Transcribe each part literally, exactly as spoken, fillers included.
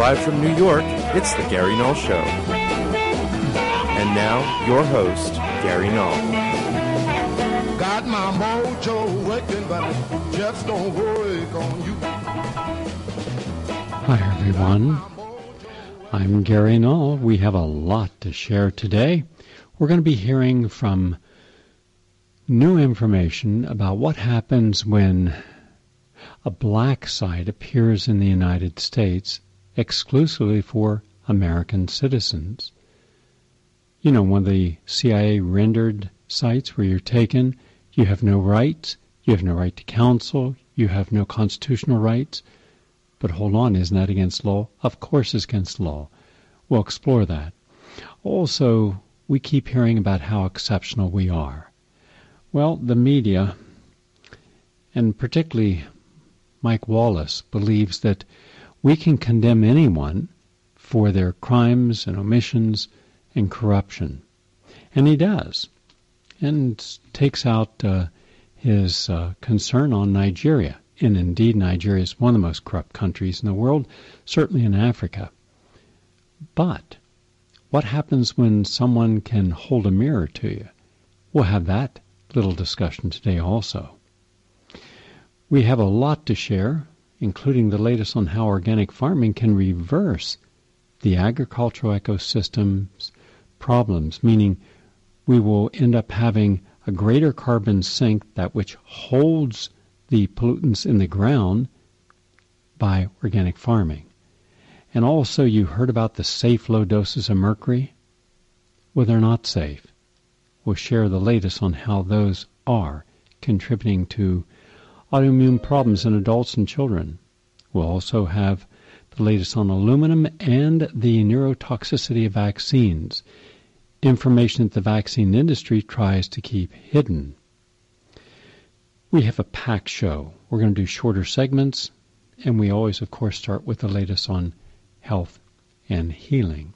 Live from New York, it's The Gary Null Show. And now, your host, Gary Null. Got my mojo working, but it just don't work on you. Hi, everyone. I'm Gary Null. We have a lot to share today. We're going to be hearing from new information about what happens when a black site appears in the United States exclusively for American citizens. You know, one of the C I A rendered sites where you're taken, you have no rights, you have no right to counsel, you have no constitutional rights. But hold on, isn't that against law? Of course it's against law. We'll explore that. Also, we keep hearing about how exceptional we are. Well, the media, and particularly Mike Wallace, believes that we can condemn anyone for their crimes and omissions and corruption. And he does. And takes out uh, his uh, concern on Nigeria. And indeed, Nigeria is one of the most corrupt countries in the world, certainly in Africa. But what happens when someone can hold a mirror to you? We'll have that little discussion today also. We have a lot to share, including the latest on how organic farming can reverse the agricultural ecosystem's problems, meaning we will end up having a greater carbon sink, that which holds the pollutants in the ground, by organic farming. And also, you heard about the safe low doses of mercury. Well, they're not safe. We'll share the latest on how those are contributing to autoimmune problems in adults and children. We'll also have the latest on aluminum and the neurotoxicity of vaccines, information that the vaccine industry tries to keep hidden. We have a packed show. We're going to do shorter segments, and we always, of course, start with the latest on health and healing.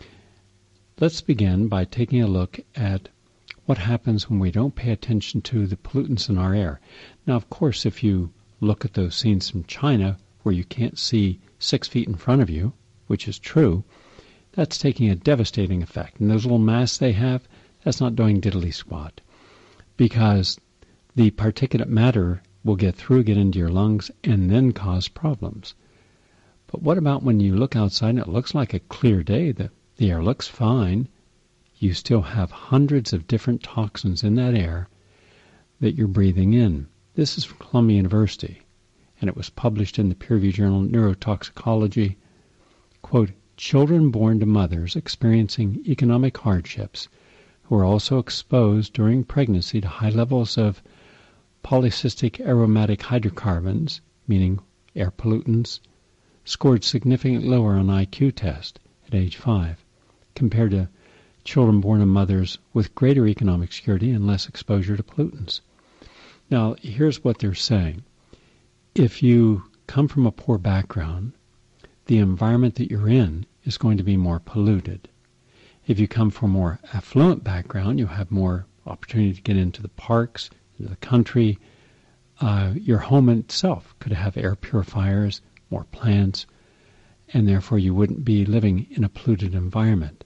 Let's begin by taking a look at what happens when we don't pay attention to the pollutants in our air. Now, of course, if you look at those scenes from China where you can't see six feet in front of you, which is true, that's taking a devastating effect. And those little masks they have, that's not doing diddly squat, because the particulate matter will get through, get into your lungs, and then cause problems. But what about when you look outside and it looks like a clear day, the, the air looks fine, you still have hundreds of different toxins in that air that you're breathing in. This is from Columbia University, and it was published in the peer-reviewed journal Neurotoxicology. Quote, children born to mothers experiencing economic hardships who are also exposed during pregnancy to high levels of polycystic aromatic hydrocarbons, meaning air pollutants, scored significantly lower on I Q test at age five compared to children born of mothers with greater economic security and less exposure to pollutants. Now, here's what they're saying. If you come from a poor background, the environment that you're in is going to be more polluted. If you come from a more affluent background, you'll have more opportunity to get into the parks, into the country. Uh, your home itself could have air purifiers, more plants, and therefore you wouldn't be living in a polluted environment.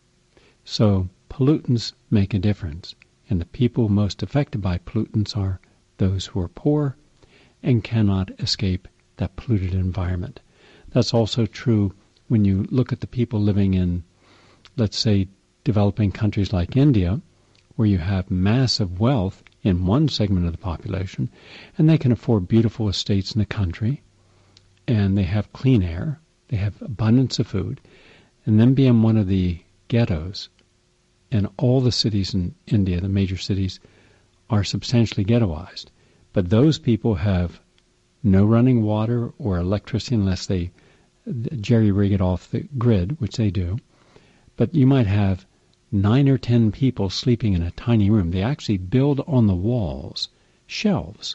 So pollutants make a difference, and the people most affected by pollutants are those who are poor and cannot escape that polluted environment. That's also true when you look at the people living in, let's say, developing countries like India, where you have massive wealth in one segment of the population, and they can afford beautiful estates in the country, and they have clean air, they have abundance of food, and then be in one of the ghettos, and all the cities in India, the major cities, are substantially ghettoized. But those people have no running water or electricity unless they jerry-rig it off the grid, which they do. But you might have nine or ten people sleeping in a tiny room. They actually build on the walls shelves.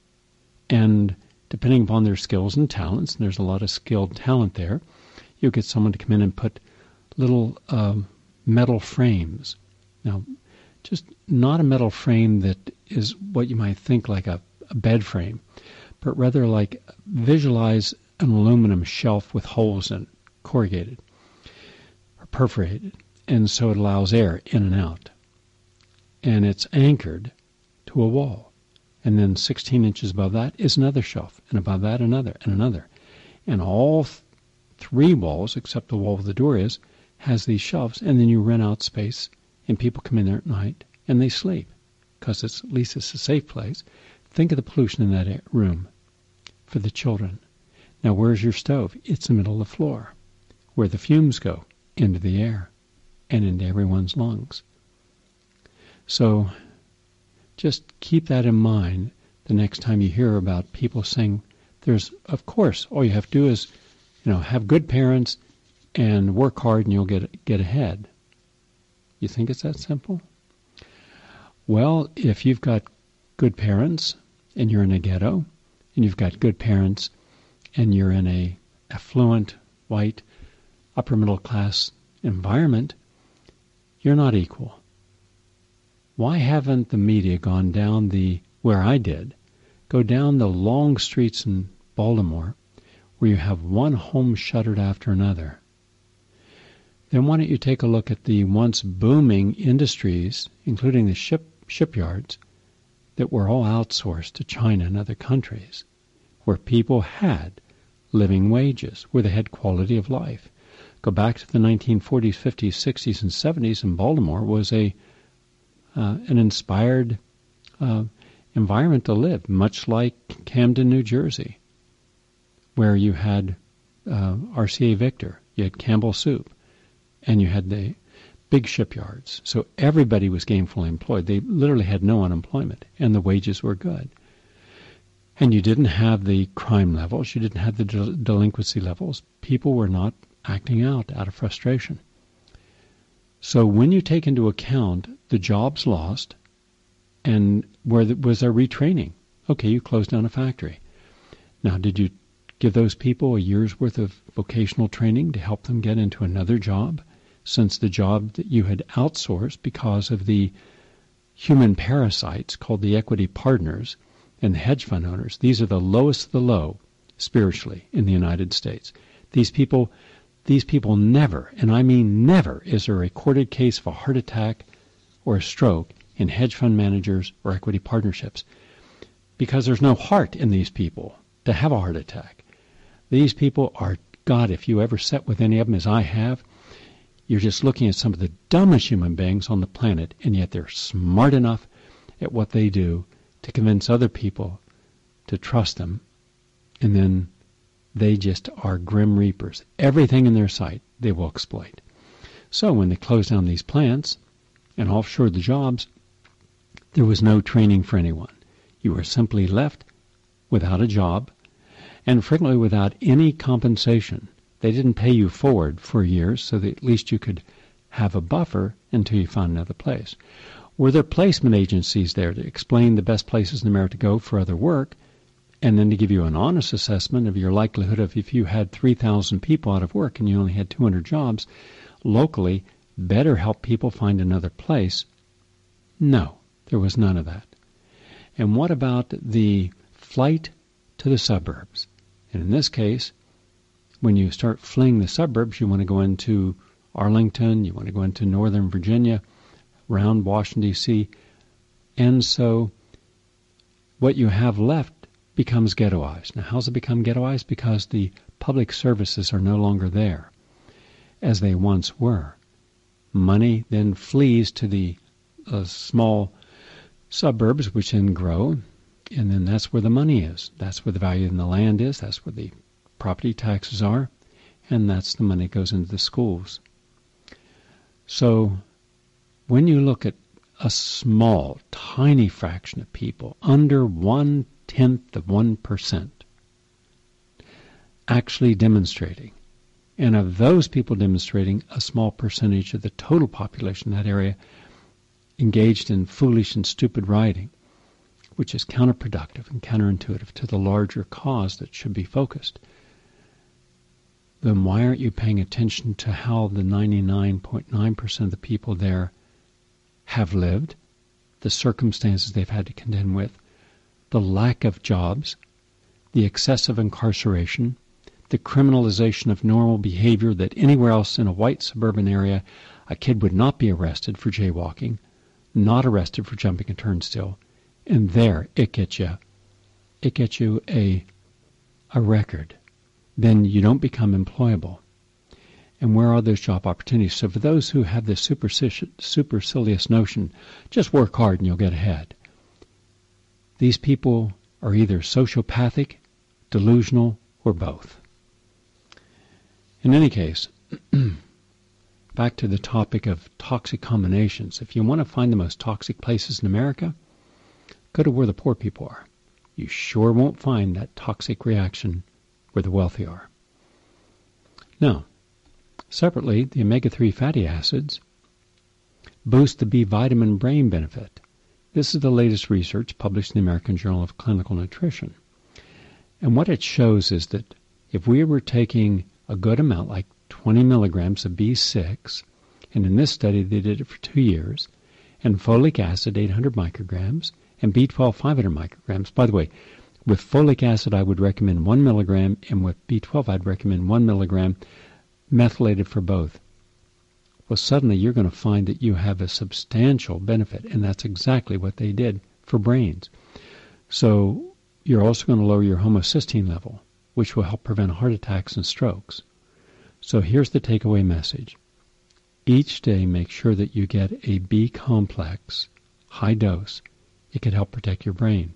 And depending upon their skills and talents, and there's a lot of skilled talent there, you'll get someone to come in and put little um, metal frames. Now, just not a metal frame that is what you might think like a, a bed frame, but rather like visualize an aluminum shelf with holes in it, corrugated or perforated, and so it allows air in and out. And it's anchored to a wall. And then sixteen inches above that is another shelf, and above that another, and another. And all th- three walls, except the wall where the door is, has these shelves, and then you rent out space, and people come in there at night, and they sleep, because it's, at least it's a safe place. Think of the pollution in that room for the children. Now, where's your stove? It's the middle of the floor, where the fumes go into the air and into everyone's lungs. So just keep that in mind the next time you hear about people saying, there's, of course, all you have to do is, you know, have good parents and work hard and you'll get get ahead. You think it's that simple? Well, if you've got good parents and you're in a ghetto, and you've got good parents and you're in a affluent, white, upper middle class environment, you're not equal. Why haven't the media gone down the, where I did, go down the long streets in Baltimore where you have one home shuttered after another? Then why don't you take a look at the once booming industries, including the ship shipyards, that were all outsourced to China and other countries, where people had living wages, where they had quality of life. Go back to the nineteen forties, fifties, sixties, and seventies, and Baltimore was a uh, an inspired uh, environment to live, much like Camden, New Jersey, where you had uh, R C A Victor, you had Campbell Soup, and you had the big shipyards. So everybody was gainfully employed. They literally had no unemployment, and the wages were good. And you didn't have the crime levels. You didn't have the del- delinquency levels. People were not acting out out of frustration. So when you take into account the jobs lost and where the, was there retraining? Okay, you closed down a factory. Now, did you give those people a year's worth of vocational training to help them get into another job, since the job that you had outsourced because of the human parasites called the equity partners and the hedge fund owners? These are the lowest of the low spiritually in the United States. These people, these people never, and I mean never, is there a recorded case of a heart attack or a stroke in hedge fund managers or equity partnerships, because there's no heart in these people to have a heart attack. These people are, God, if you ever sat with any of them as I have, you're just looking at some of the dumbest human beings on the planet, and yet they're smart enough at what they do to convince other people to trust them, and then they just are grim reapers. Everything in their sight they will exploit. So when they closed down these plants and offshored the jobs, there was no training for anyone. You were simply left without a job, and frequently without any compensation. They didn't pay you forward for years so that at least you could have a buffer until you found another place. Were there placement agencies there to explain the best places in America to go for other work, and then to give you an honest assessment of your likelihood of, if you had three thousand people out of work and you only had two hundred jobs locally, better help people find another place? No, there was none of that. And what about the flight to the suburbs? And in this case, when you start fleeing the suburbs, you want to go into Arlington, you want to go into Northern Virginia, around Washington, D C, and so what you have left becomes ghettoized. Now, how's it become ghettoized? Because the public services are no longer there as they once were. Money then flees to the uh, small suburbs, which then grow, and then that's where the money is. That's where the value in the land is. That's where the property taxes are, and that's the money that goes into the schools. So when you look at a small, tiny fraction of people, under one-tenth of one percent, actually demonstrating, and of those people demonstrating, a small percentage of the total population in that area engaged in foolish and stupid rioting, which is counterproductive and counterintuitive to the larger cause that should be focused, then why aren't you paying attention to how the ninety-nine point nine percent of the people there have lived, the circumstances they've had to contend with, the lack of jobs, the excessive incarceration, the criminalization of normal behavior that anywhere else in a white suburban area, a kid would not be arrested for jaywalking, not arrested for jumping a turnstile, and there it gets you, it gets you a, a record. Then you don't become employable. And where are those job opportunities? So for those who have this superstitious, supercilious notion, just work hard and you'll get ahead. These people are either sociopathic, delusional, or both. In any case, back to the topic of toxic combinations. If you want to find the most toxic places in America, go to where the poor people are. You sure won't find that toxic reaction where the wealthy are. Now, separately, the omega three fatty acids boost the B vitamin brain benefit. This is the latest research published in the American Journal of Clinical Nutrition. And what it shows is that if we were taking a good amount, like twenty milligrams of B six, and in this study they did it for two years, and folic acid eight hundred micrograms, and B twelve five hundred micrograms. By the way, with folic acid I would recommend one milligram, and with B twelve I'd recommend one milligram, methylated for both. Well, suddenly you're going to find that you have a substantial benefit, and that's exactly what they did for brains. So you're also going to lower your homocysteine level, which will help prevent heart attacks and strokes. So here's the takeaway message. Each day make sure that you get a B complex, high dose. It could help protect your brain.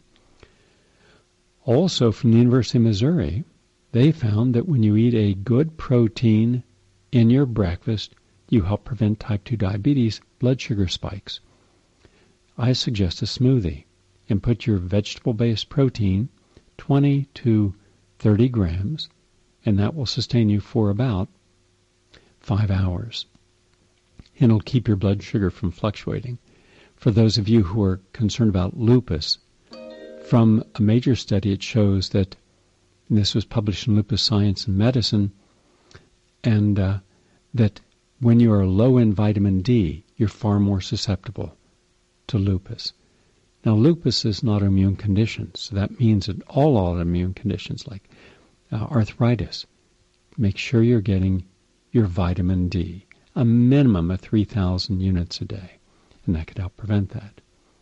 Also from the University of Missouri, they found that when you eat a good protein in your breakfast, you help prevent type two diabetes, blood sugar spikes. I suggest a smoothie and put your vegetable-based protein, twenty to thirty grams, and that will sustain you for about five hours. And it'll keep your blood sugar from fluctuating. For those of you who are concerned about lupus, from a major study it shows that, and this was published in Lupus Science and Medicine, and uh, that when you are low in vitamin D, you're far more susceptible to lupus. Now, lupus is an autoimmune condition, so that means that all autoimmune conditions like uh, arthritis, make sure you're getting your vitamin D, a minimum of three thousand units a day, and that could help prevent that.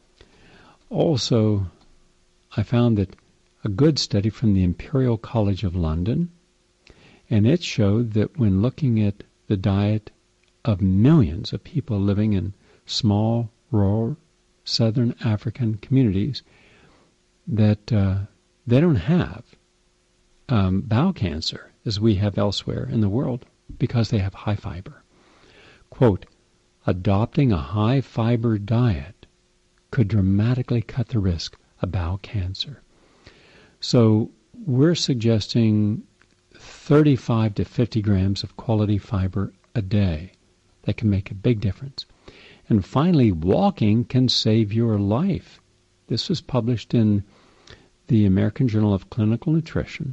Also, I found that a good study from the Imperial College of London, and it showed that when looking at the diet of millions of people living in small, rural, southern African communities, that uh, they don't have um, bowel cancer as we have elsewhere in the world because they have high fiber. Quote, adopting a high fiber diet could dramatically cut the risk of bowel cancer. So we're suggesting thirty-five to fifty grams of quality fiber a day. That can make a big difference. And finally, walking can save your life. This was published in the American Journal of Clinical Nutrition.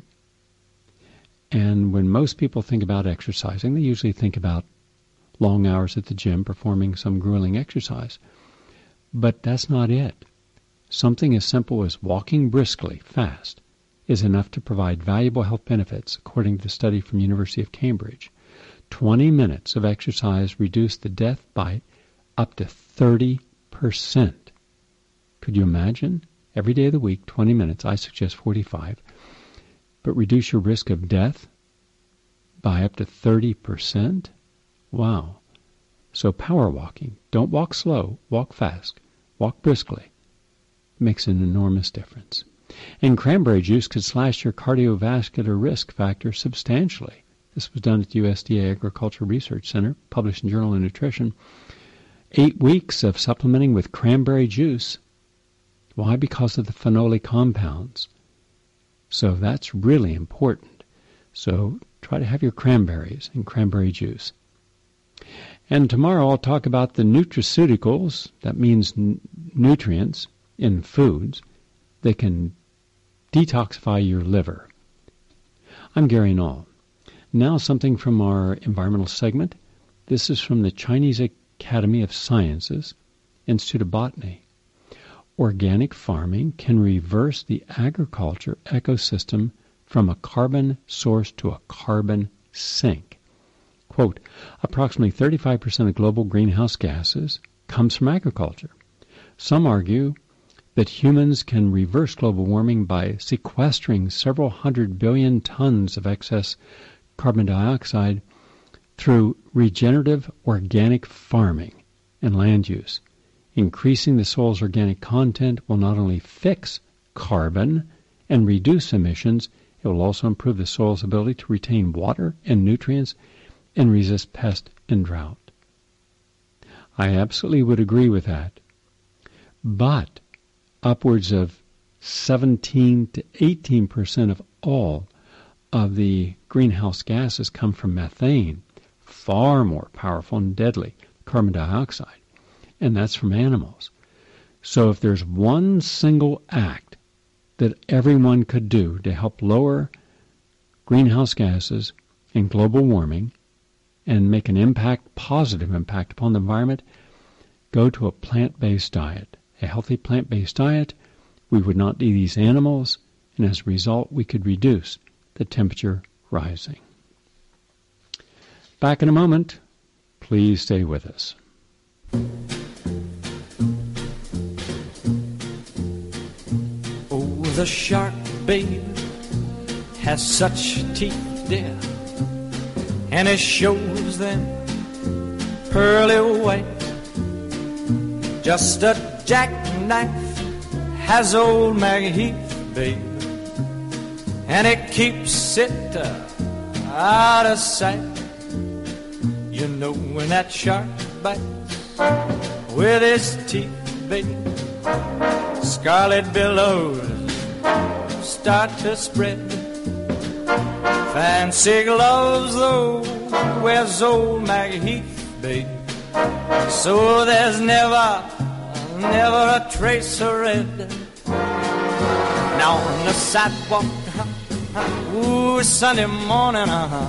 And when most people think about exercising, they usually think about long hours at the gym performing some grueling exercise. But that's not it. Something as simple as walking briskly, fast, is enough to provide valuable health benefits, according to the study from the University of Cambridge. twenty minutes of exercise reduced the death by up to thirty percent. Could you imagine? Every day of the week, twenty minutes, I suggest forty-five, but reduce your risk of death by up to thirty percent? Wow. So power walking. Don't walk slow, walk fast, walk briskly. Makes an enormous difference. And cranberry juice could slash your cardiovascular risk factor substantially. This was done at the U S D A Agricultural Research Center, published in Journal of Nutrition. Eight weeks of supplementing with cranberry juice. Why? Because of the phenolic compounds. So that's really important. So try to have your cranberries and cranberry juice. And tomorrow I'll talk about the nutraceuticals, that means n- nutrients in foods that can detoxify your liver. I'm Gary Null. Now something from our environmental segment. This is from the Chinese Academy of Sciences, Institute of Botany. Organic farming can reverse the agriculture ecosystem from a carbon source to a carbon sink. Quote, approximately thirty-five percent of global greenhouse gases comes from agriculture. Some argue that humans can reverse global warming by sequestering several hundred billion tons of excess carbon dioxide through regenerative organic farming and land use. Increasing the soil's organic content will not only fix carbon and reduce emissions, it will also improve the soil's ability to retain water and nutrients and resist pest and drought. I absolutely would agree with that. But upwards of seventeen to eighteen percent of all of the greenhouse gases come from methane, far more powerful and deadly, carbon dioxide, and that's from animals. So if there's one single act that everyone could do to help lower greenhouse gases and global warming and make an impact, positive impact upon the environment, go to a plant-based diet. A healthy plant-based diet, we would not need these animals, and as a result, we could reduce the temperature rising. Back in a moment. Please stay with us. Oh, the shark, babe, has such teeth, dear, and it shows them pearly white. Just a jackknife has old Maggie Heath, babe, and it keeps it uh, out of sight. You know when that shark bites with his teeth, babe, scarlet billows start to spread. Fancy gloves, though, wears old Maggie Heath, babe, so there's never, never a trace of red. Now on the sidewalk, uh-huh, ooh, Sunday morning, uh-huh,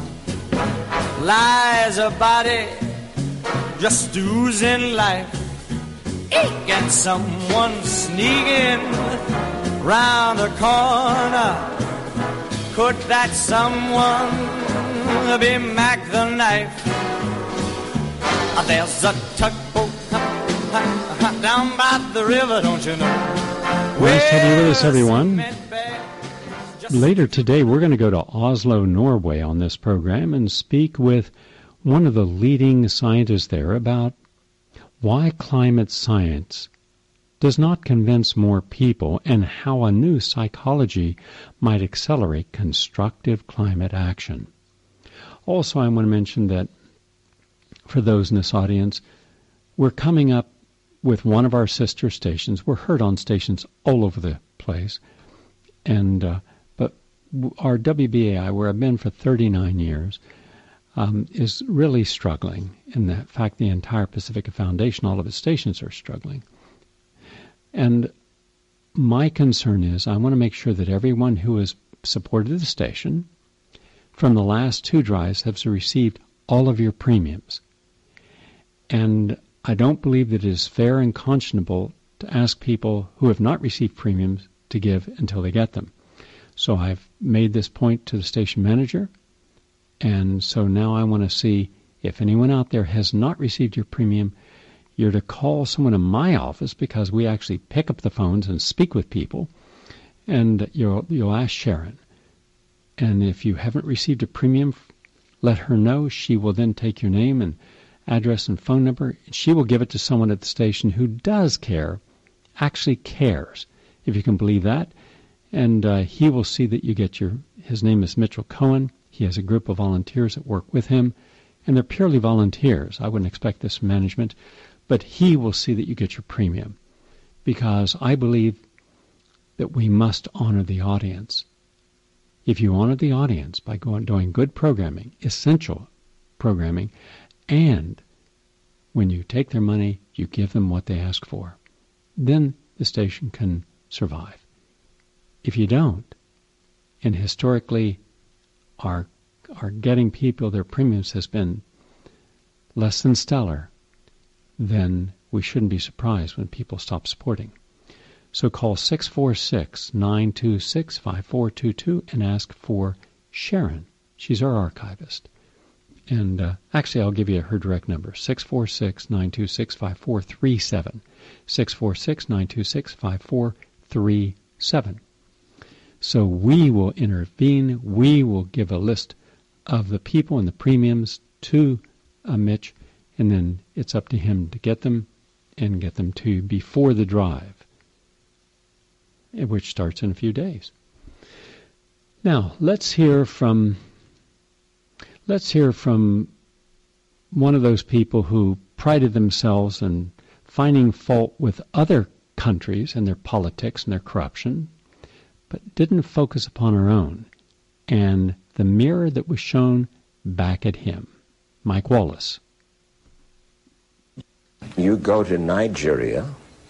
lies a body just oozing life. Eek, and someone sneaking round the corner. Could that someone be Mac the Knife? There's a tugboat down by the river, don't you know? Nice to have you with us, everyone. Later today, we're going to go to Oslo, Norway on this program and speak with one of the leading scientists there about why climate science does not convince more people and how a new psychology might accelerate constructive climate action. Also, I want to mention that for those in this audience, we're coming up with one of our sister stations. We're heard on stations all over the place. And uh, but our W B A I, where I've been for thirty-nine years, um, is really struggling. In the fact, the entire Pacifica Foundation, all of its stations are struggling. And my concern is I want to make sure that everyone who has supported the station from the last two drives has received all of your premiums. And I don't believe that it is fair and conscionable to ask people who have not received premiums to give until they get them. So I've made this point to the station manager, and so now I want to see if anyone out there has not received your premium, you're to call someone in my office, because we actually pick up the phones and speak with people, and you'll, you'll ask Sharon. And if you haven't received a premium, let her know. She will then take your name and address and phone number. She will give it to someone at the station who does care, actually cares, if you can believe that. And uh, he will see that you get your, his name is Mitchell Cohen. He has a group of volunteers that work with him, and they're purely volunteers. I wouldn't expect this from management, but he will see that you get your premium, because I believe that we must honor the audience. If you honor the audience by going, doing good programming, essential programming, and when you take their money, you give them what they ask for, then the station can survive. If you don't, and historically our, our getting people their premiums has been less than stellar, then we shouldn't be surprised when people stop supporting. So call six four six, nine two six, five four two two and ask for Sharon. She's our archivist. And uh, actually, I'll give you her direct number, six four six, nine two six, five four three seven. six four six, nine two six, five four three seven. So we will intervene. We will give a list of the people and the premiums to uh, Mitch, and then it's up to him to get them and get them to you before the drive, which starts in a few days. Now, let's hear from let's hear from one of those people who prided themselves in finding fault with other countries and their politics and their corruption, but didn't focus upon our own, and the mirror that was shown back at him. Mike Wallace. You go to Nigeria,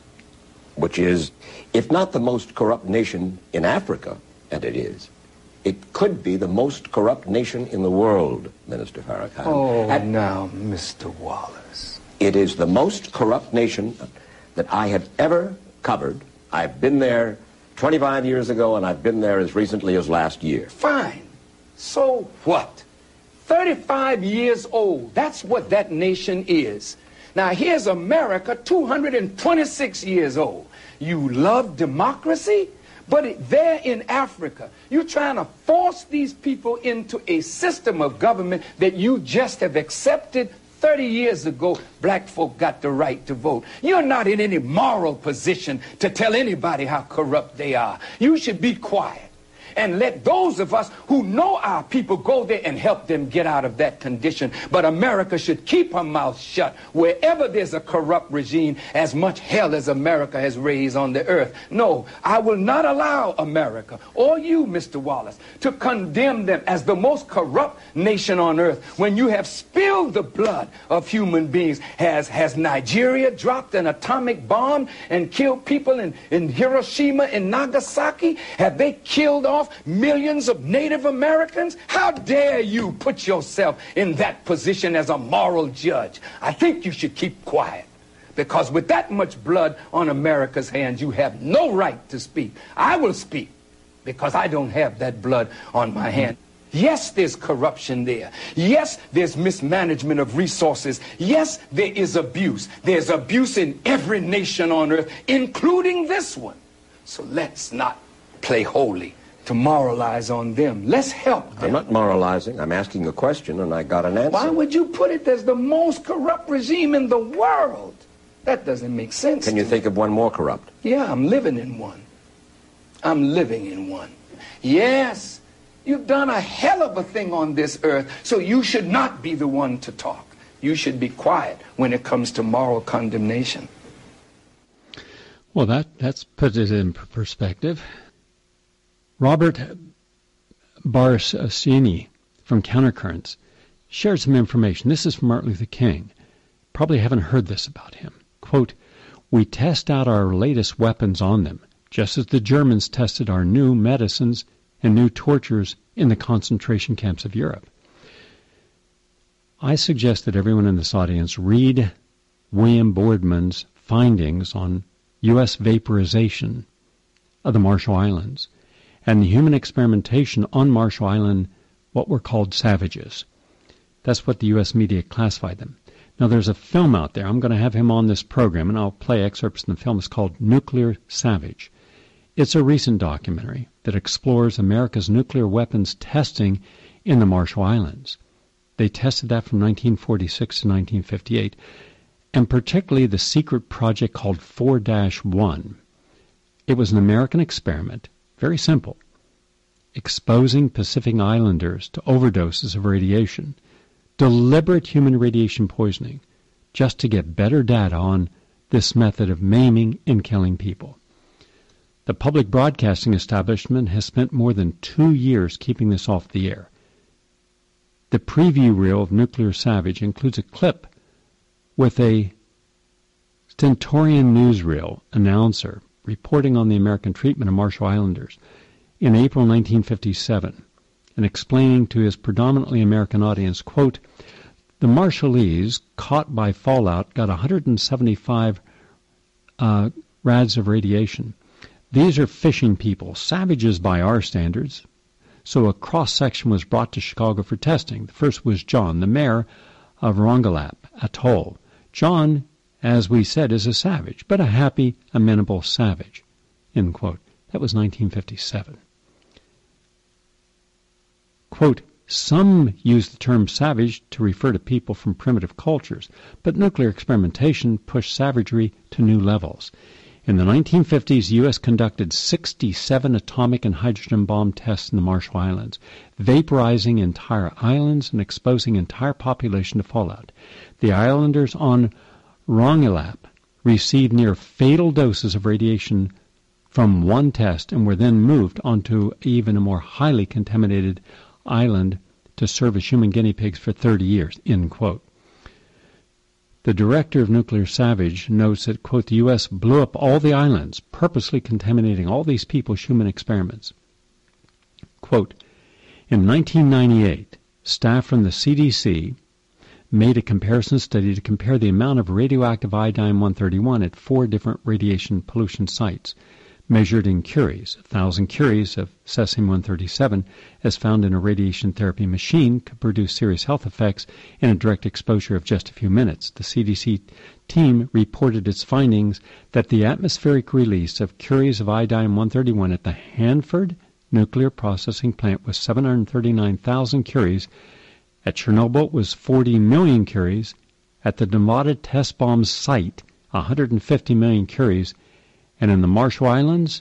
which is, if not the most corrupt nation in Africa, and it is, it could be the most corrupt nation in the world, Minister Farrakhan. Oh, and now, Mister Wallace. It is the most corrupt nation that I have ever covered. I've been there twenty-five years ago, and I've been there as recently as last year. Fine. So what? thirty-five years old. That's what that nation is. Now, here's America, two hundred twenty-six years old. You love democracy? But it, there in Africa, you're trying to force these people into a system of government that you just have accepted. thirty years ago, black folk got the right to vote. You're not in any moral position to tell anybody how corrupt they are. You should be quiet and let those of us who know our people go there and help them get out of that condition. But America should keep her mouth shut wherever there's a corrupt regime, as much hell as America has raised on the earth. No, I will not allow America, or you, Mister Wallace, to condemn them as the most corrupt nation on earth when you have spilled the blood of human beings. Has, has Nigeria dropped an atomic bomb and killed people in, in Hiroshima and Nagasaki? Have they killed off millions of Native Americans? How dare you put yourself in that position as a moral judge? I think you should keep quiet, because with that much blood on America's hands, you have no right to speak. I will speak because I don't have that blood on my hand. Yes, there's corruption there. Yes, there's mismanagement of resources. Yes, there is abuse. There's abuse in every nation on earth, including this one. So let's not play holy to moralize on them. Let's help them. I'm not moralizing. I'm asking a question, and I got an answer. Why would you put it as the most corrupt regime in the world? That doesn't make sense. Can you think of one more corrupt? Yeah, I'm living in one. I'm living in one. Yes, you've done a hell of a thing on this earth, so you should not be the one to talk. You should be quiet when it comes to moral condemnation. Well, that that's puts it in perspective. Robert Barsini from Countercurrents shared some information. This is from Martin Luther King. Probably haven't heard this about him. Quote, "We test out our latest weapons on them, just as the Germans tested our new medicines and new tortures in the concentration camps of Europe." I suggest that everyone in this audience read William Boardman's findings on U S vaporization of the Marshall Islands and the human experimentation on Marshall Island, what were called savages. That's what the U S media classified them. Now, there's a film out there. I'm going to have him on this program, and I'll play excerpts in the film. It's called Nuclear Savage. It's a recent documentary that explores America's nuclear weapons testing in the Marshall Islands. They tested that from nineteen forty-six to nineteen fifty-eight, and particularly the secret project called four dash one. It was an American experiment. Very simple. Exposing Pacific Islanders to overdoses of radiation. Deliberate human radiation poisoning. Just to get better data on this method of maiming and killing people. The public broadcasting establishment has spent more than two years keeping this off the air. The preview reel of Nuclear Savage includes a clip with a Stentorian newsreel announcer reporting on the American treatment of Marshall Islanders in April nineteen fifty-seven and explaining to his predominantly American audience, quote, "The Marshallese, caught by fallout, got one hundred seventy-five uh, rads of radiation. These are fishing people, savages by our standards. So a cross-section was brought to Chicago for testing. The first was John, the mayor of Rongelap Atoll. John, as we said, is a savage, but a happy, amenable savage. End quote. That was nineteen fifty-seven. Quote, some use the term savage to refer to people from primitive cultures, but nuclear experimentation pushed savagery to new levels. In the nineteen fifties, the U S conducted sixty-seven atomic and hydrogen bomb tests in the Marshall Islands, vaporizing entire islands and exposing entire population to fallout. The islanders on Rongelap received near fatal doses of radiation from one test and were then moved onto even a more highly contaminated island to serve as human guinea pigs for thirty years, end quote. The director of Nuclear Savage notes that, quote, the U S blew up all the islands, purposely contaminating all these people's human experiments. Quote, in nineteen ninety-eight, staff from the C D C made a comparison study to compare the amount of radioactive iodine one thirty-one at four different radiation pollution sites, measured in curies. A thousand curies of cesium one thirty-seven, as found in a radiation therapy machine, could produce serious health effects in a direct exposure of just a few minutes. The C D C team reported its findings that the atmospheric release of curies of iodine one thirty-one at the Hanford Nuclear Processing Plant was seven hundred thirty-nine thousand curies. At Chernobyl it was forty million curies. At the Nevada test bomb site, one hundred fifty million curies. And in the Marshall Islands,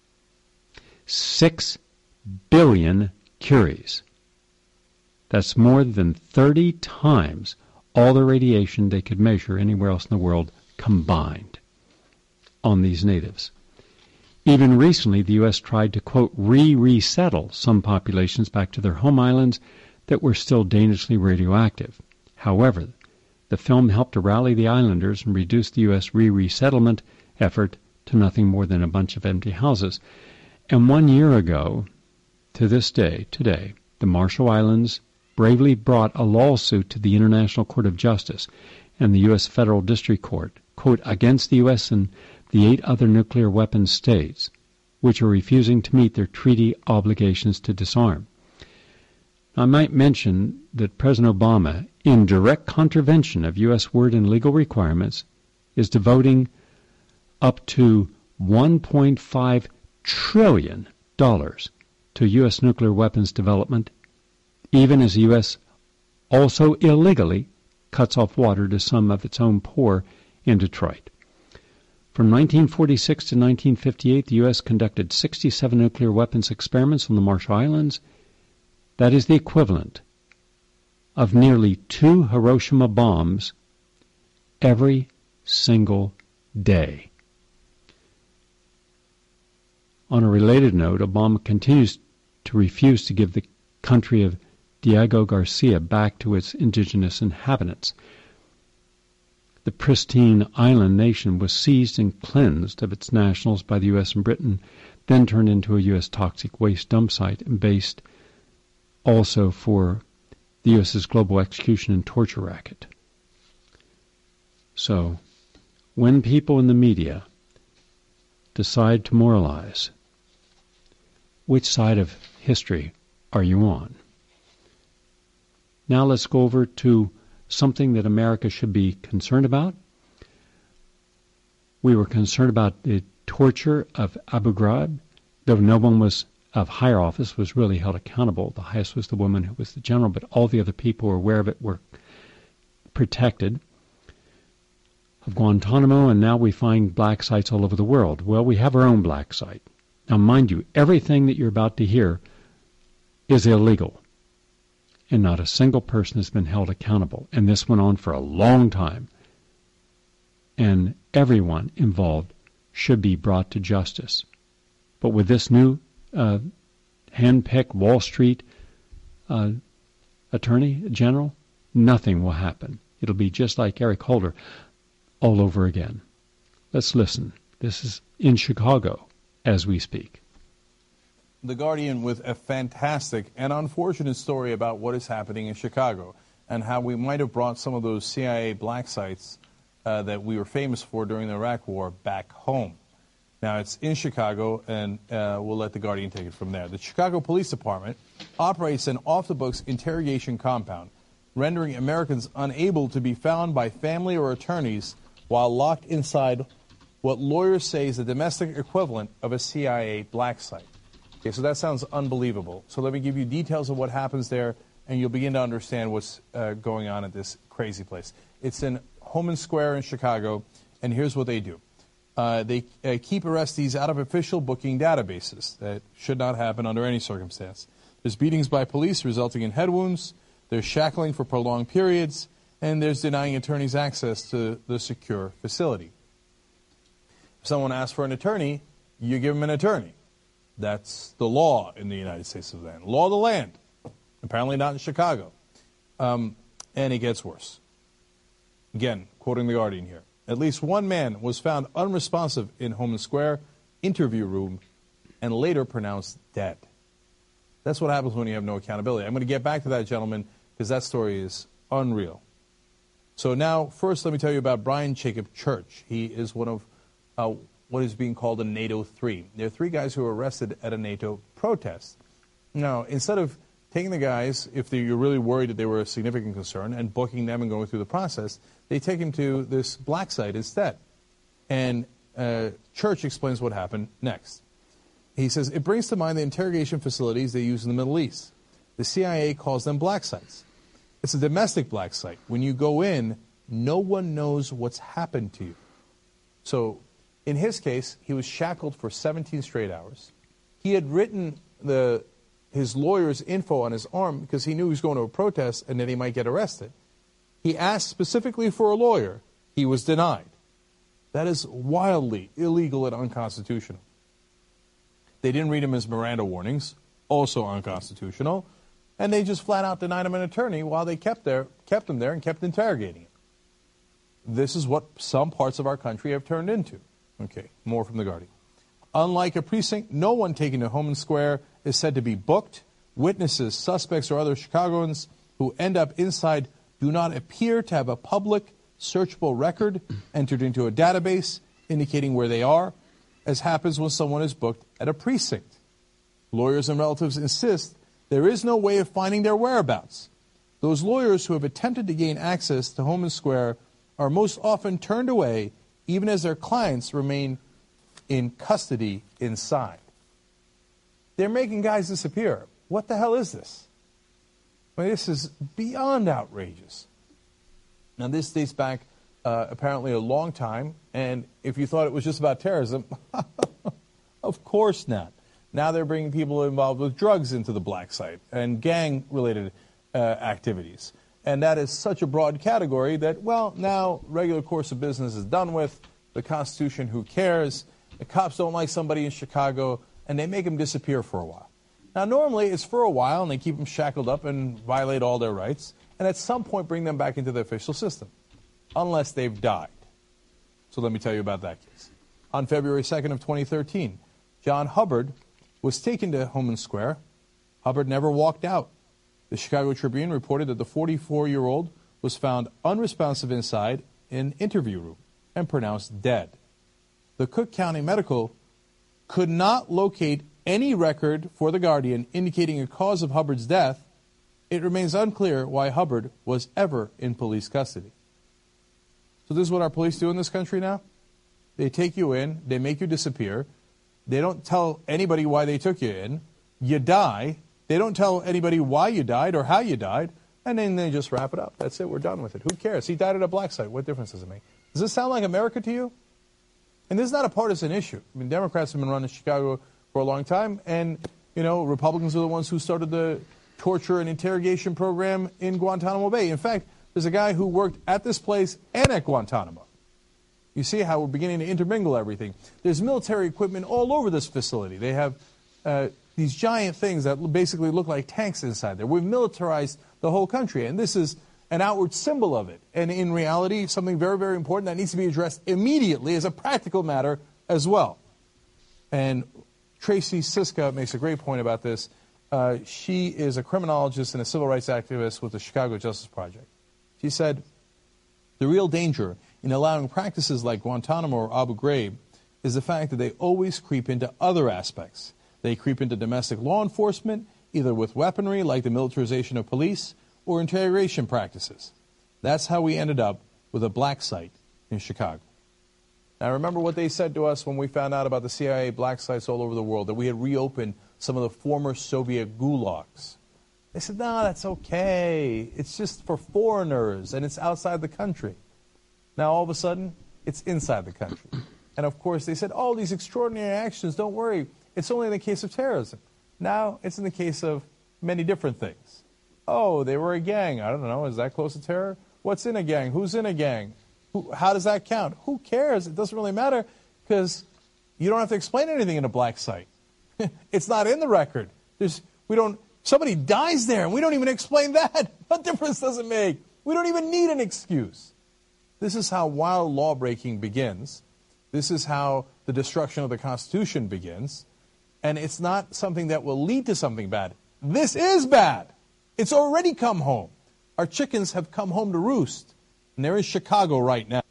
six billion curies. That's more than thirty times all the radiation they could measure anywhere else in the world combined on these natives. Even recently, the U S tried to, quote, re-resettle some populations back to their home islands that were still dangerously radioactive. However, the film helped to rally the islanders and reduce the U S re-resettlement effort to nothing more than a bunch of empty houses. And one year ago, to this day, today, the Marshall Islands bravely brought a lawsuit to the International Court of Justice and the U S Federal District Court, quote, against the U S and the eight other nuclear weapons states, which are refusing to meet their treaty obligations to disarm. I might mention that President Obama, in direct contravention of U S word and legal requirements, is devoting up to one point five trillion dollars to U S nuclear weapons development, even as the U S also illegally cuts off water to some of its own poor in Detroit. From nineteen forty-six to nineteen fifty-eight, the U S conducted sixty-seven nuclear weapons experiments on the Marshall Islands. That is the equivalent of nearly two Hiroshima bombs every single day. On a related note, Obama continues to refuse to give the country of Diego Garcia back to its indigenous inhabitants. The pristine island nation was seized and cleansed of its nationals by the U S and Britain, then turned into a U S toxic waste dump site and based also for the U S's global execution and torture racket. So, when people in the media decide to moralize, which side of history are you on? Now let's go over to something that America should be concerned about. We were concerned about the torture of Abu Ghraib, though no one was of higher office was really held accountable. The highest was the woman who was the general, but all the other people who were aware of it were protected. Of Guantanamo, and now we find black sites all over the world. Well, we have our own black site. Now, mind you, everything that you're about to hear is illegal, and not a single person has been held accountable. And this went on for a long time. And everyone involved should be brought to justice. But with this new uh, hand-picked Wall Street uh, attorney general, nothing will happen. It'll be just like Eric Holder all over again. Let's listen. This is in Chicago as we speak. The Guardian with a fantastic and unfortunate story about what is happening in Chicago and how we might have brought some of those C I A black sites uh, that we were famous for during the Iraq War back home. Now, it's in Chicago, and uh, we'll let the Guardian take it from there. The Chicago Police Department operates an off-the-books interrogation compound, rendering Americans unable to be found by family or attorneys while locked inside what lawyers say is the domestic equivalent of a C I A black site. Okay, so that sounds unbelievable. So let me give you details of what happens there, and you'll begin to understand what's uh, going on at this crazy place. It's in Homan Square in Chicago, and here's what they do. Uh, they uh, keep arrestees out of official booking databases. That should not happen under any circumstance. There's beatings by police resulting in head wounds. There's shackling for prolonged periods. And there's denying attorneys access to the secure facility. If someone asks for an attorney, you give them an attorney. That's the law in the United States of the land. Law of the land. Apparently not in Chicago. Um, and it gets worse. Again, quoting the Guardian here. At least one man was found unresponsive in Homan Square interview room and later pronounced dead. That's what happens when you have no accountability. I'm going to get back to that, gentlemen, because that story is unreal. So now, first, let me tell you about Brian Jacob Church. He is one of uh, what is being called a NATO three. There are three guys who were arrested at a NATO protest. Now, instead of taking the guys, if they, you're really worried that they were a significant concern, and booking them and going through the process, they take them to this black site instead. And uh, Church explains what happened next. He says, it brings to mind the interrogation facilities they use in the Middle East. The C I A calls them black sites. It's a domestic black site. When you go in, no one knows what's happened to you. So in his case, he was shackled for seventeen straight hours. He had written the his lawyer's info on his arm because he knew he was going to a protest and that he might get arrested. He asked specifically for a lawyer. He was denied. That is wildly illegal and unconstitutional. They didn't read him his Miranda warnings, also unconstitutional, and they just flat out denied him an attorney while they kept there, kept him there and kept interrogating him. This is what some parts of our country have turned into. Okay, more from the Guardian. Unlike a precinct, no one taken to Homan Square is said to be booked. Witnesses, suspects, or other Chicagoans who end up inside do not appear to have a public searchable record entered into a database indicating where they are, as happens when someone is booked at a precinct. Lawyers and relatives insist there is no way of finding their whereabouts. Those lawyers who have attempted to gain access to Homan Square are most often turned away, even as their clients remain in custody inside. They're making guys disappear. What the hell is this? I mean, this is beyond outrageous. Now, this dates back uh, apparently a long time, and if you thought it was just about terrorism, of course not. Now they're bringing people involved with drugs into the black site and gang-related uh, activities. And that is such a broad category that, well, now regular course of business is done with. The Constitution, who cares? The cops don't like somebody in Chicago, and they make them disappear for a while. Now, normally it's for a while, and they keep them shackled up and violate all their rights, and at some point bring them back into the official system, unless they've died. So let me tell you about that case. On February second of twenty thirteen, John Hubbard was taken to Homan Square. Hubbard never walked out. The Chicago Tribune reported that the forty-four-year-old was found unresponsive inside an interview room and pronounced dead. The Cook County Medical could not locate any record for the Guardian indicating a cause of Hubbard's death. It remains unclear why Hubbard was ever in police custody. So this is what our police do in this country now? They take you in, they make you disappear, they don't tell anybody why they took you in, you die, they don't tell anybody why you died or how you died, and then they just wrap it up. That's it, we're done with it. Who cares? He died at a black site. What difference does it make? Does this sound like America to you? And this is not a partisan issue. I mean, Democrats have been running Chicago for a long time, and, you know, Republicans are the ones who started the torture and interrogation program in Guantanamo Bay. In fact, there's a guy who worked at this place and at Guantanamo. You see how we're beginning to intermingle everything. There's military equipment all over this facility. They have uh, these giant things that basically look like tanks inside there. We've militarized the whole country, and this is an outward symbol of it. And in reality, something very, very important that needs to be addressed immediately as a practical matter as well. And Tracy Siska makes a great point about this. Uh, she is a criminologist and a civil rights activist with the Chicago Justice Project. She said, the real danger in allowing practices like Guantanamo or Abu Ghraib is the fact that they always creep into other aspects. They creep into domestic law enforcement, either with weaponry like the militarization of police or interrogation practices. That's how we ended up with a black site in Chicago. Now remember what they said to us when we found out about the C I A black sites all over the world, that we had reopened some of the former Soviet gulags. They said, no, that's okay. It's just for foreigners, and it's outside the country. Now, all of a sudden, it's inside the country. And, of course, they said, oh, these extraordinary actions, don't worry. It's only in the case of terrorism. Now, it's in the case of many different things. Oh, they were a gang. I don't know. Is that close to terror? What's in a gang? Who's in a gang? Who, how does that count? Who cares? It doesn't really matter because you don't have to explain anything in a black site. It's not in the record. There's, we don't... Somebody dies there, and we don't even explain that. What difference does it make? We don't even need an excuse. This is how wild law-breaking begins. This is how the destruction of the Constitution begins. And it's not something that will lead to something bad. This is bad. It's already come home. Our chickens have come home to roost, and they're in Chicago right now.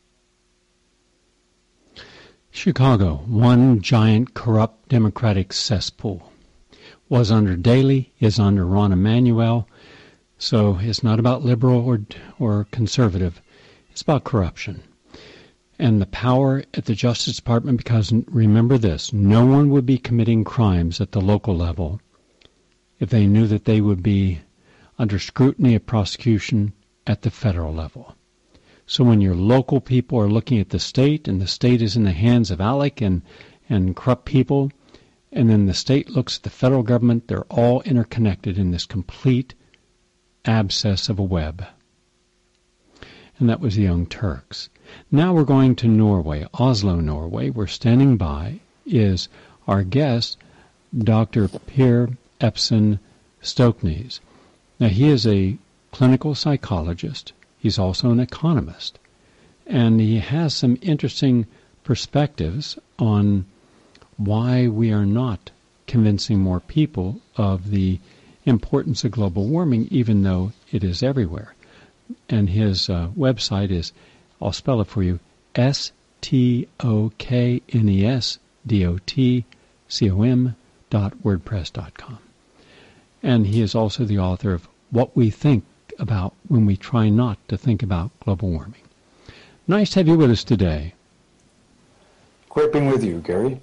Chicago, one giant corrupt Democratic cesspool. Was under Daley, is under Rahm Emanuel. So it's not about liberal or or conservative. It's about corruption. And the power at the Justice Department, because remember this, no one would be committing crimes at the local level if they knew that they would be under scrutiny of prosecution at the federal level. So when your local people are looking at the state, and the state is in the hands of ALEC and, and corrupt people, and then the state looks at the federal government, they're all interconnected in this complete abscess of a web. And that was the Young Turks. Now we're going to Norway, Oslo, Norway. We're standing by is our guest, Doctor Per Epson Stoknes. Now he is a clinical psychologist. He's also an economist. And he has some interesting perspectives on why we are not convincing more people of the importance of global warming, even though it is everywhere. And his uh, website is, I'll spell it for you, S T O K N E S D O T C O M dot wordpress dot com. And he is also the author of What We Think About When We Try Not to Think About Global Warming. Nice to have you with us today. Great being with you, Gary.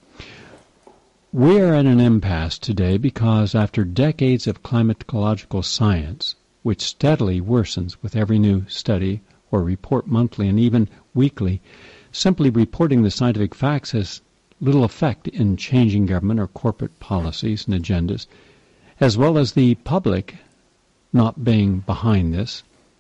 We are at an impasse today because after decades of climatological science, which steadily worsens with every new study or report monthly and even weekly, simply reporting the scientific facts has little effect in changing government or corporate policies and agendas, as well as the public not being behind this.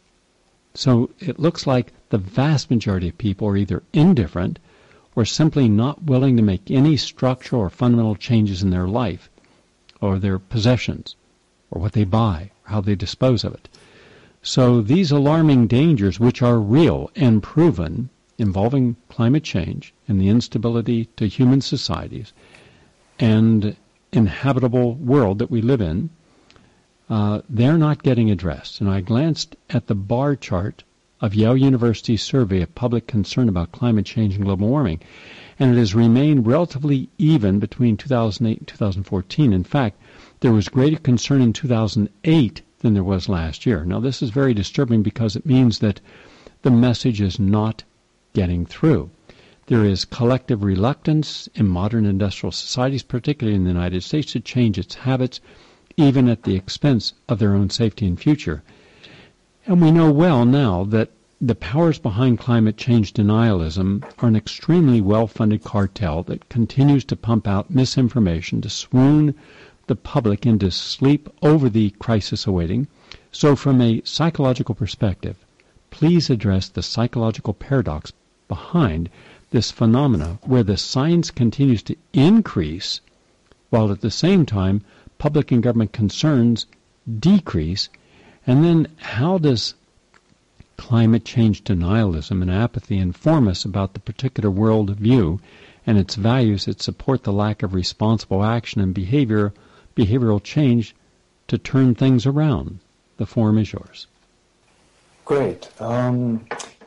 So it looks like the vast majority of people are either indifferent or simply not willing to make any structural or fundamental changes in their life or their possessions or what they buy or how they dispose of it. So these alarming dangers, which are real and proven, involving climate change and the instability to human societies and inhabitable world that we live in, uh, they're not getting addressed. And I glanced at the bar chart of Yale University's survey of public concern about climate change and global warming, and it has remained relatively even between two thousand eight and two thousand fourteen. In fact, there was greater concern in two thousand eight than there was last year. Now, this is very disturbing because it means that the message is not getting through. There is collective reluctance in modern industrial societies, particularly in the United States, to change its habits, even at the expense of their own safety and future. And we know well now that the powers behind climate change denialism are an extremely well-funded cartel that continues to pump out misinformation to swoon the public into sleep over the crisis awaiting. So from a psychological perspective, please address the psychological paradox behind this phenomena where the science continues to increase while at the same time public and government concerns decrease. And then how does climate change denialism and apathy inform us about the particular world view and its values that support the lack of responsible action and behavior, behavioral change to turn things around? The forum is yours. Great. Um,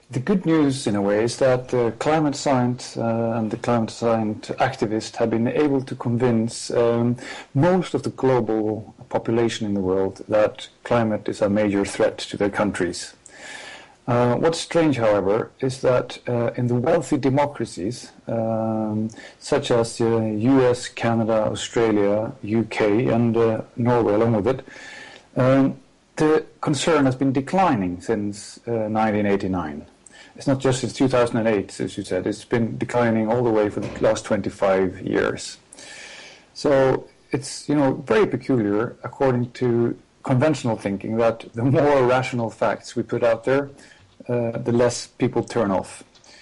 the good news, in a way, is that uh, climate science uh, and the climate science activists have been able to convince um, most of the global population in the world that climate is a major threat to their countries. Uh, what's strange, however, is that uh, in the wealthy democracies, um, such as the uh, U S, Canada, Australia, U K, and uh, Norway along with it, um, the concern has been declining since uh, nineteen eighty-nine. It's not just since two thousand eight, as you said, it's been declining all the way for the last twenty-five years. So it's, you know, very peculiar, according to conventional thinking, that the more rational facts we put out there, Uh, the less people turn off,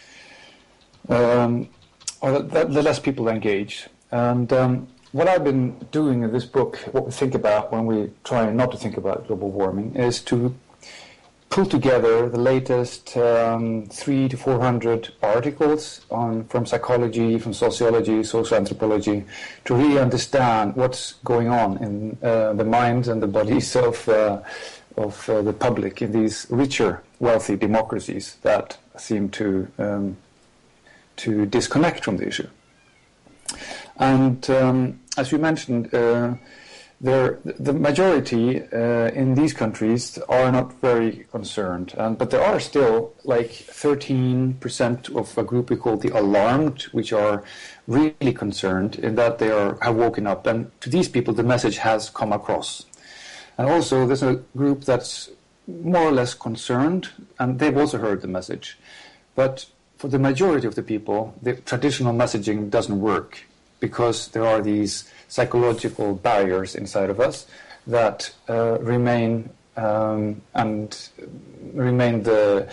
um, or the, the less people engage. And um, what I've been doing in this book, what we think about when we try not to think about global warming, is to pull together the latest um, three to four hundred articles on from psychology, from sociology, social anthropology, to really understand what's going on in uh, the minds and the bodies of uh, of uh, the public in these richer, wealthy democracies that seem to um, to disconnect from the issue. And um, as you mentioned, uh, there, the majority uh, in these countries are not very concerned, and, but there are still like thirteen percent of a group we call the alarmed, which are really concerned in that they are have woken up, and to these people the message has come across. And also there's a group that's more or less concerned, and they've also heard the message. But for the majority of the people, the traditional messaging doesn't work, because there are these psychological barriers inside of us that uh, remain um, and remain the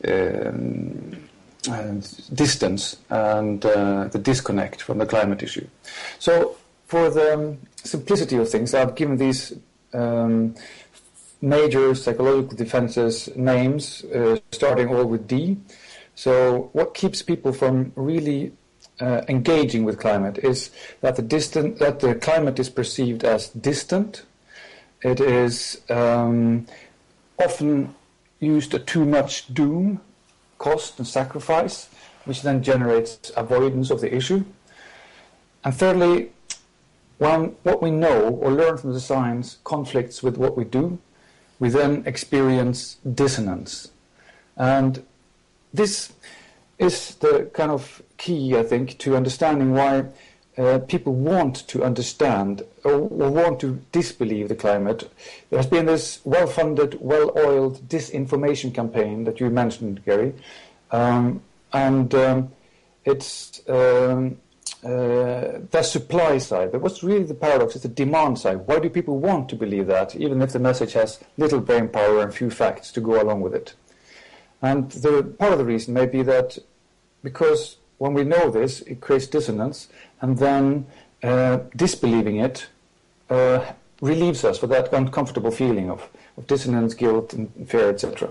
um, uh, distance and uh, the disconnect from the climate issue. So for the um, simplicity of things, I've given these Um, major psychological defenses names, uh, starting all with D. So what keeps people from really uh, engaging with climate is that the distant, that the climate is perceived as distant. It is um, often used at too much doom, cost and sacrifice, which then generates avoidance of the issue. And thirdly, when what we know or learn from the science conflicts with what we do, we then experience dissonance. And this is the kind of key, I think, to understanding why uh, people want to understand or, or want to disbelieve the climate. There has been this well-funded, well-oiled disinformation campaign that you mentioned, Gary, um, and um, it's... Um, Uh, the supply side, but what's really the paradox is the demand side. Why do people want to believe that, even if the message has little brain power and few facts to go along with it? And the part of the reason may be that because when we know this, it creates dissonance, and then uh, disbelieving it uh, relieves us for that uncomfortable feeling of, of dissonance, guilt, and fear, et cetera.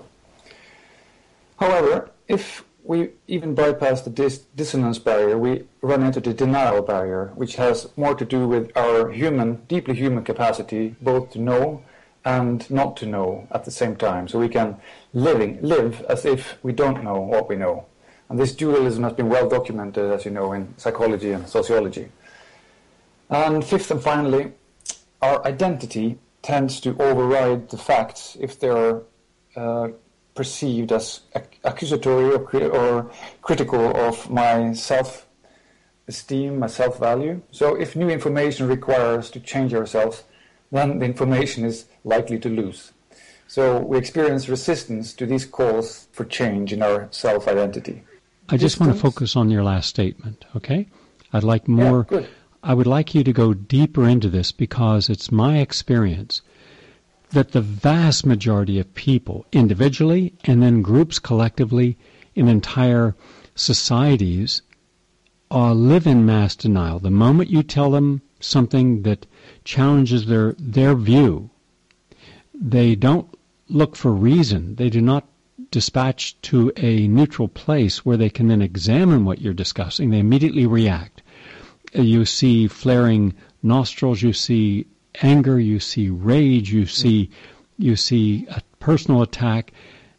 However, if we even bypass the dis dissonance barrier, we run into the denial barrier, which has more to do with our human, deeply human capacity, both to know and not to know at the same time. So we can living, live as if we don't know what we know. And this dualism has been well documented, as you know, in psychology and sociology. And fifth and finally, our identity tends to override the facts if they're uh, perceived as ac accusatory or, cri or critical of my self-esteem, my self-value. So if new information requires to change ourselves, then the information is likely to lose. So we experience resistance to these calls for change in our self-identity. I just want to focus on your last statement, okay? I'd like more. Yeah, good. I would like you to go deeper into this, because it's my experience that the vast majority of people, individually and then groups collectively in entire societies, uh, live in mass denial. The moment you tell them something that challenges their, their view, they don't look for reason. They do not dispatch to a neutral place where they can then examine what you're discussing. They immediately react. You see flaring nostrils, you see anger, you see rage, you see you see a personal attack,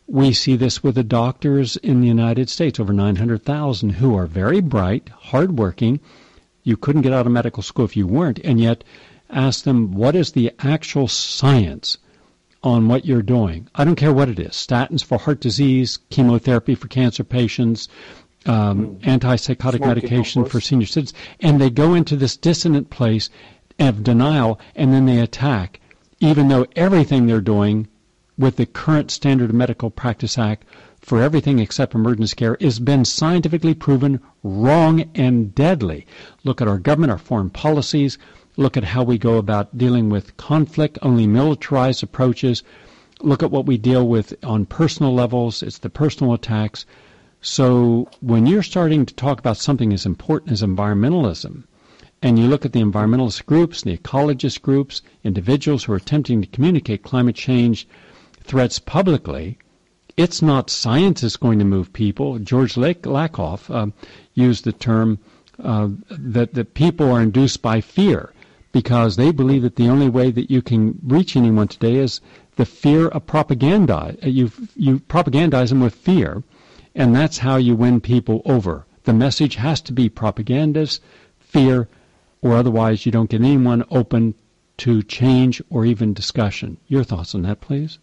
We see this with the doctors in the United States, over nine hundred thousand, who are very bright, hardworking. You couldn't get out of medical school if you weren't, and yet ask them, what is the actual science on what you're doing? I don't care what it is. Statins for heart disease, chemotherapy for cancer patients, um, antipsychotic Smoking, medication for senior citizens. And they go into this dissonant place of denial, and then they attack, even though everything they're doing with the current Standard Medical Practice Act for everything except emergency care has been scientifically proven wrong and deadly. Look at our government, our foreign policies. Look at how we go about dealing with conflict, only militarized approaches. Look at what we deal with on personal levels. It's the personal attacks. So when you're starting to talk about something as important as environmentalism, and you look at the environmentalist groups, the ecologist groups, individuals who are attempting to communicate climate change threats publicly, it's not science that's going to move people. George Lakoff uh, used the term uh, that, that people are induced by fear, because they believe that the only way that you can reach anyone today is the fear of propaganda. You, you propagandize them with fear, and that's how you win people over. The message has to be propagandist, fear, or otherwise you don't get anyone open to change or even discussion. Your thoughts on that, please?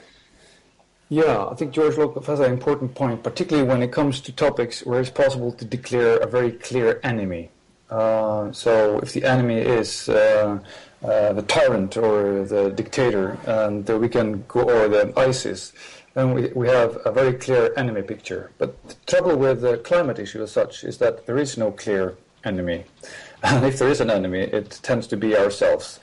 Yeah, I think George Lakoff has an important point, particularly when it comes to topics where it's possible to declare a very clear enemy. Uh, so if the enemy is uh, uh, the tyrant or the dictator, and uh, we can go, or the ISIS, then we, we have a very clear enemy picture. But the trouble with the climate issue as such is that there is no clear enemy. And if there is an enemy, it tends to be ourselves.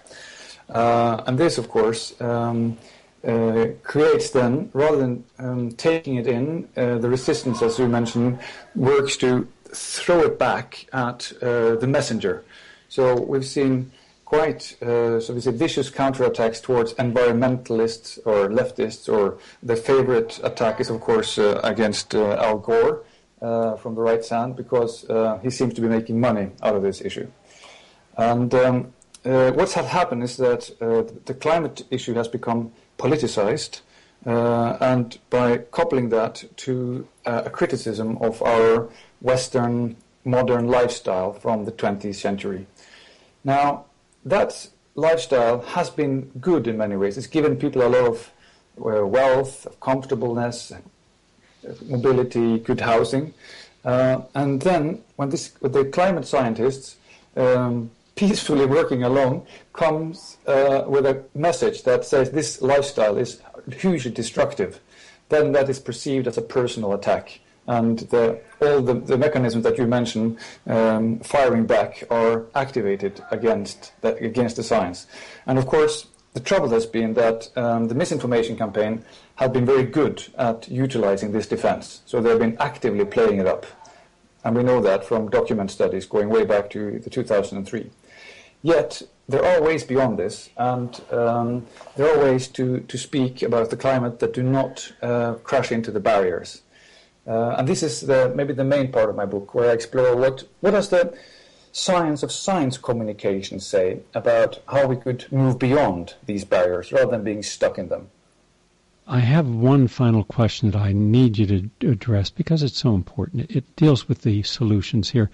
Uh, and this, of course, um, uh, creates then, rather than um, taking it in, uh, the resistance, as you mentioned, works to throw it back at uh, the messenger. So we've seen quite, uh, so we say, vicious counterattacks towards environmentalists or leftists, or the favorite attack is, of course, uh, against uh, Al Gore uh, from the right hand, because uh, he seems to be making money out of this issue. And um, uh, what's had happened is that uh, the climate issue has become politicized, uh, and by coupling that to uh, a criticism of our Western modern lifestyle from the twentieth century. Now, that lifestyle has been good in many ways. It's given people a lot of uh, wealth, comfortableness, mobility, good housing. Uh, and then when this, the climate scientists, um, peacefully working along, comes uh, with a message that says this lifestyle is hugely destructive, then that is perceived as a personal attack. And the, all the, the mechanisms that you mentioned um, firing back are activated against the, against the science. And of course, the trouble has been that um, the misinformation campaign have been very good at utilizing this defense. So they've been actively playing it up. And we know that from document studies going way back to the two thousand three. Yet, there are ways beyond this, and um, there are ways to, to speak about the climate that do not uh, crash into the barriers. Uh, and this is the, maybe the main part of my book, where I explore what, what does the science of science communication say about how we could move beyond these barriers rather than being stuck in them. I have one final question that I need you to address because it's so important. It deals with the solutions here.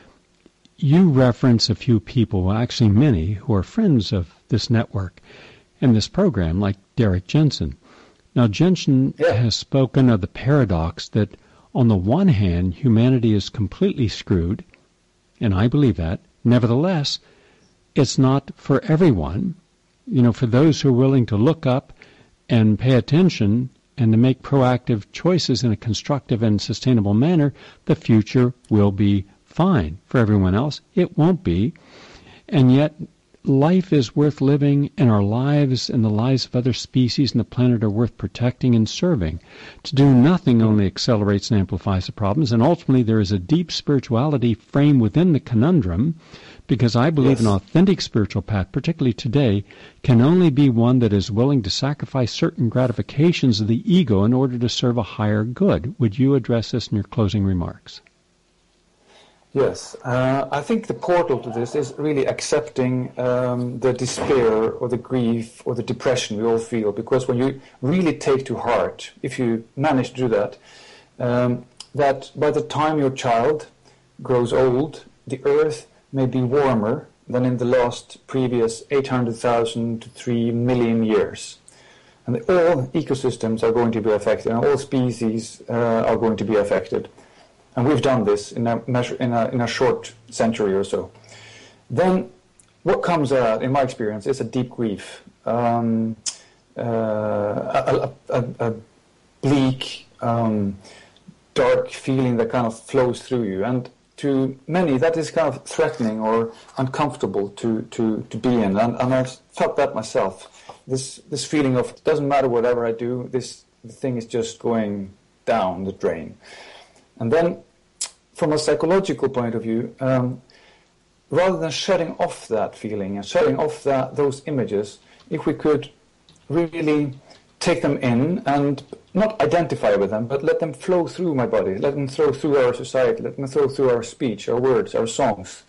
You reference a few people, actually many, who are friends of this network and this program, like Derrick Jensen. Now, Jensen yeah. has spoken of the paradox that, on the one hand, humanity is completely screwed, and I believe that. Nevertheless, it's not for everyone. You know, for those who are willing to look up and pay attention and to make proactive choices in a constructive and sustainable manner, the future will be fine. For everyone else, it won't be. And yet, life is worth living, and our lives and the lives of other species on the planet are worth protecting and serving. To do nothing only accelerates and amplifies the problems, and ultimately there is a deep spirituality frame within the conundrum, because I believe yes. an authentic spiritual path, particularly today, can only be one that is willing to sacrifice certain gratifications of the ego in order to serve a higher good. Would you address this in your closing remarks? Yes, uh, I think the portal to this is really accepting um, the despair or the grief or the depression we all feel, because when you really take to heart, if you manage to do that, um, that by the time your child grows old, the earth may be warmer than in the last previous eight hundred thousand to three million years. And all ecosystems are going to be affected, and all species uh, are going to be affected. And we've done this in a, measure, in, a, in a short century or so. Then what comes out, in my experience, is a deep grief, um, uh, a, a, a bleak, um, dark feeling that kind of flows through you. And to many, that is kind of threatening or uncomfortable to, to, to be in. And, and I've felt that myself. This, this feeling of, it doesn't matter whatever I do, this the thing is just going down the drain. And then, from a psychological point of view, um, rather than shutting off that feeling and shutting off that, those images, if we could really take them in and not identify with them, but let them flow through my body, let them flow through our society, let them flow through our speech, our words, our songs,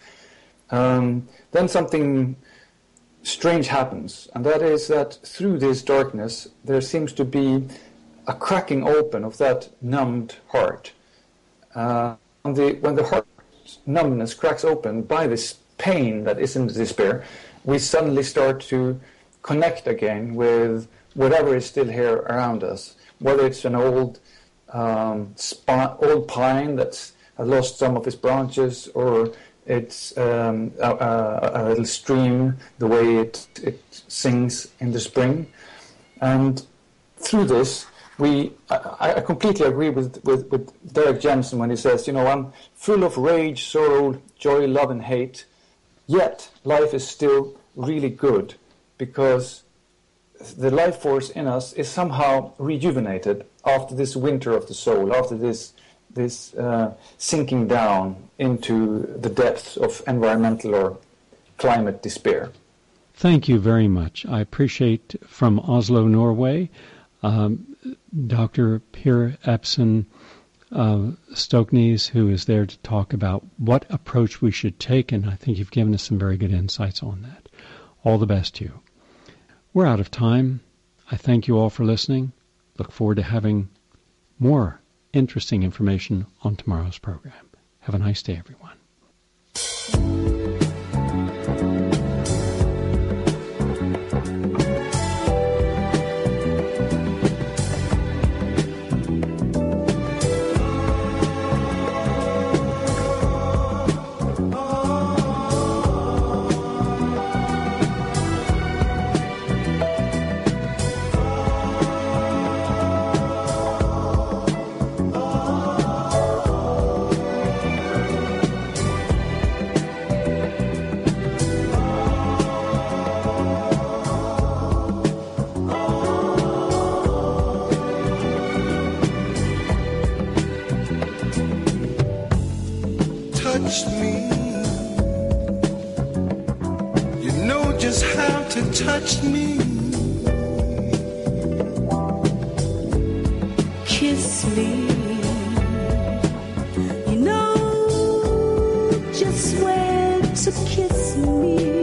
um, then something strange happens. And that is that through this darkness, there seems to be a cracking open of that numbed heart. Uh, and the, when the heart numbness cracks open by this pain that is in the despair, we suddenly start to connect again with whatever is still here around us, whether it's an old um, spi- old pine that's lost some of its branches, or it's um, a, a, a little stream, the way it, it sings in the spring. And through this, We, I, I completely agree with, with, with Derek Jensen when he says, you know, I'm full of rage, sorrow, joy, love, and hate, yet life is still really good because the life force in us is somehow rejuvenated after this winter of the soul, after this, this uh, sinking down into the depths of environmental or climate despair. Thank you very much. I appreciate from Oslo, Norway, um, Doctor Per Epson uh, Stoknes, who is there to talk about what approach we should take, and I think you've given us some very good insights on that. All the best to you. We're out of time. I thank you all for listening. Look forward to having more interesting information on tomorrow's program. Have a nice day, everyone. Touched me. You know just how to touch me. Kiss me. You know just where to kiss me.